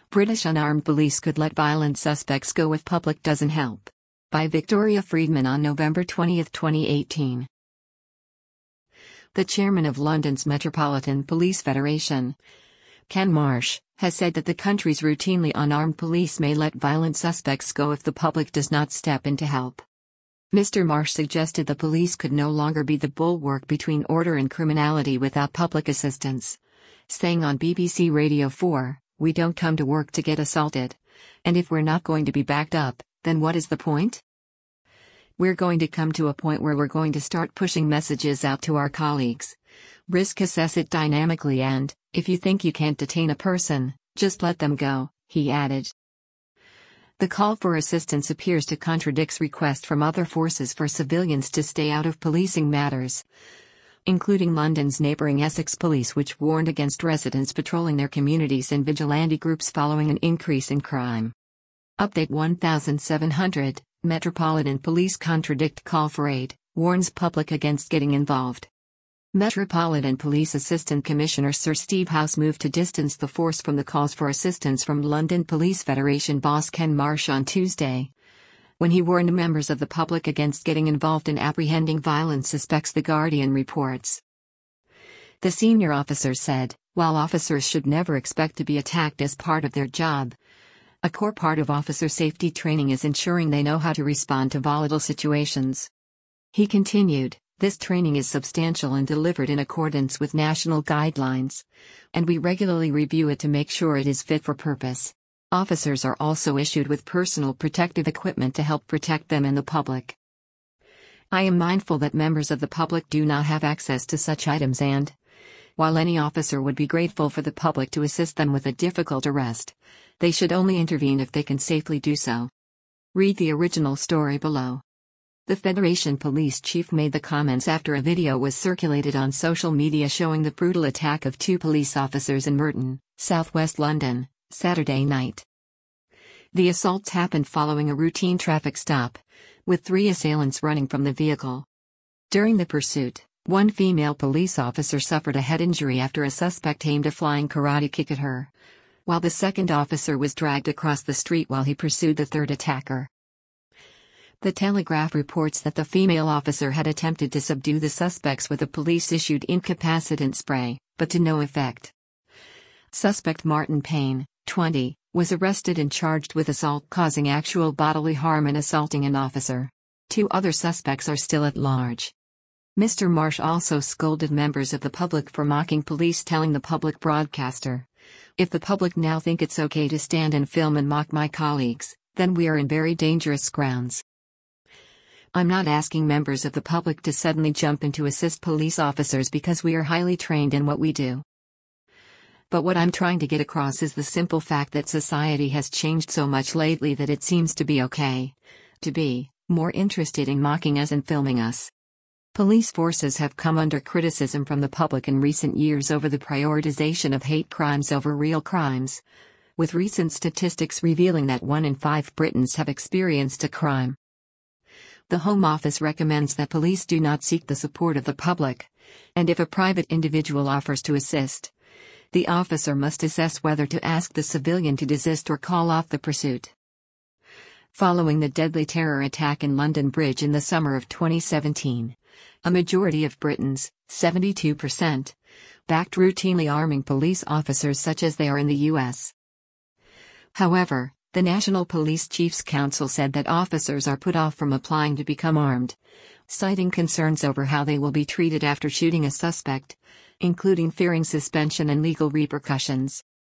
British unarmed police could let violent suspects go if public doesn't help. By Victoria Friedman on November 20, 2018. The chairman of London's Metropolitan Police Federation, Ken Marsh, has said that the country's routinely unarmed police may let violent suspects go if the public does not step in to help. Mr. Marsh suggested the police could no longer be the bulwark between order and criminality without public assistance, saying on BBC Radio 4, "We don't come to work to get assaulted. And if we're not going to be backed up, then what is the point? We're going to come to a point where we're going to start pushing messages out to our colleagues. Risk assess it dynamically and, if you think you can't detain a person, just let them go," he added. The call for assistance appears to contradict requests from other forces for civilians to stay out of policing matters, including London's neighbouring Essex Police, which warned against residents patrolling their communities and vigilante groups following an increase in crime. Update 1700, Metropolitan Police contradict call for aid, warns public against getting involved. Metropolitan Police Assistant Commissioner Sir Steve House moved to distance the force from the calls for assistance from London Police Federation boss Ken Marsh on Tuesday, when he warned members of the public against getting involved in apprehending violent suspects, The Guardian reports. The senior officer said, while officers should never expect to be attacked as part of their job, a core part of officer safety training is ensuring they know how to respond to volatile situations. He continued, "This training is substantial and delivered in accordance with national guidelines, and we regularly review it to make sure it is fit for purpose. Officers are also issued with personal protective equipment to help protect them and the public. I am mindful that members of the public do not have access to such items and, while any officer would be grateful for the public to assist them with a difficult arrest, they should only intervene if they can safely do so." Read the original story below. The Federation police chief made the comments after a video was circulated on social media showing the brutal attack of two police officers in Merton, southwest London, Saturday night. The assaults happened following a routine traffic stop, with three assailants running from the vehicle. During the pursuit, one female police officer suffered a head injury after a suspect aimed a flying karate kick at her, while the second officer was dragged across the street while he pursued the third attacker. The Telegraph reports that the female officer had attempted to subdue the suspects with a police-issued incapacitant spray, but to no effect. Suspect Martin Payne, 20, was arrested and charged with assault causing actual bodily harm and assaulting an officer. Two other suspects are still at large. Mr. Marsh also scolded members of the public for mocking police, telling the public broadcaster, "If the public now think it's okay to stand and film and mock my colleagues, then we are in very dangerous grounds. I'm not asking members of the public to suddenly jump in to assist police officers because we are highly trained in what we do. But what I'm trying to get across is the simple fact that society has changed so much lately that it seems to be okay to be more interested in mocking us and filming us." Police forces have come under criticism from the public in recent years over the prioritization of hate crimes over real crimes, with recent statistics revealing that 1 in 5 Britons have experienced a crime. The Home Office recommends that police do not seek the support of the public, and if a private individual offers to assist, the officer must assess whether to ask the civilian to desist or call off the pursuit. Following the deadly terror attack in London Bridge in the summer of 2017, a majority of Britons, 72%, backed routinely arming police officers such as they are in the US. However, the National Police Chiefs Council said that officers are put off from applying to become armed, citing concerns over how they will be treated after shooting a suspect, including fearing suspension and legal repercussions.